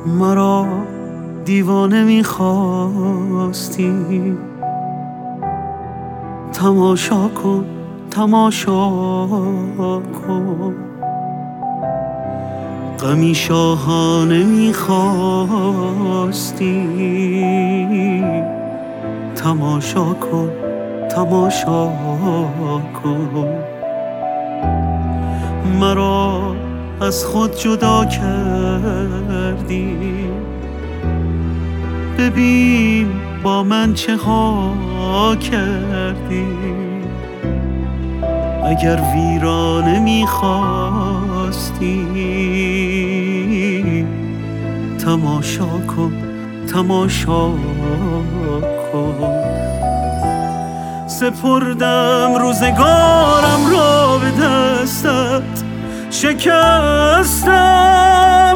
مرا دیوانه می‌خواستی، تماشا کن تماشا کن. غمی شاهانه می‌خواستی، تماشا کن تماشا کن. مرا از خود جدا کردی، ببین با من چه ها کردی. اگر ویرانه میخواستی، تماشا کن تماشا کن. سپردم روزگارم را به دستت، شکستم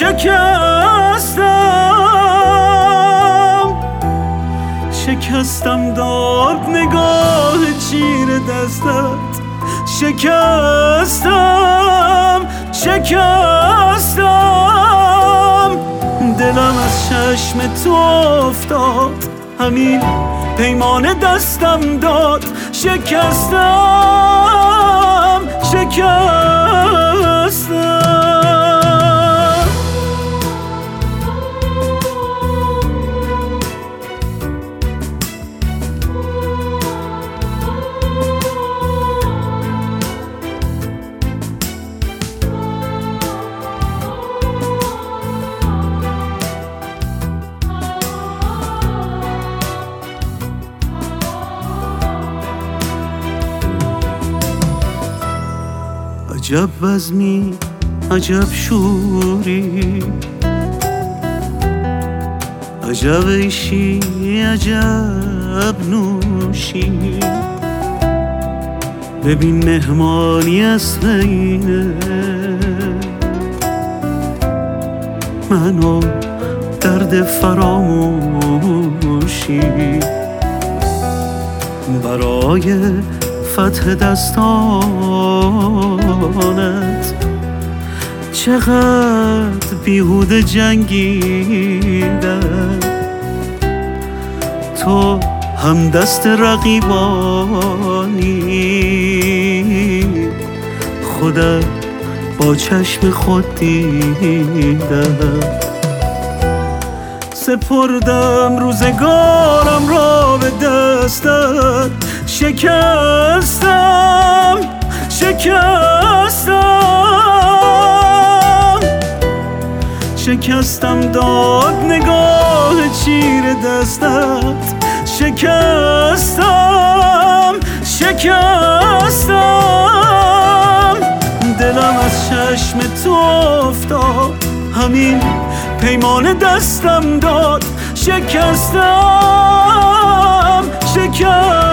شکستم داد نگاه چیر دستت. شکستم دلم از چشم تو افتاد، همین پیمان دستم داد. شکستم عجب بزمی عجب شوری، عجب عیشی عجب نوشی. ببین مهمانی است اینه، منو درد فراموشی. برای فتح دستانت چقدر بیهوده جنگیدم. تو هم دست رقیبانی، خودت با چشم خود دیدم. سپردم روزگارم را به دستت، شکستم داد نگاه چیر دستت. شکستم دلم از چشم تو افتاد، همین پیمان دستم داد. شکستم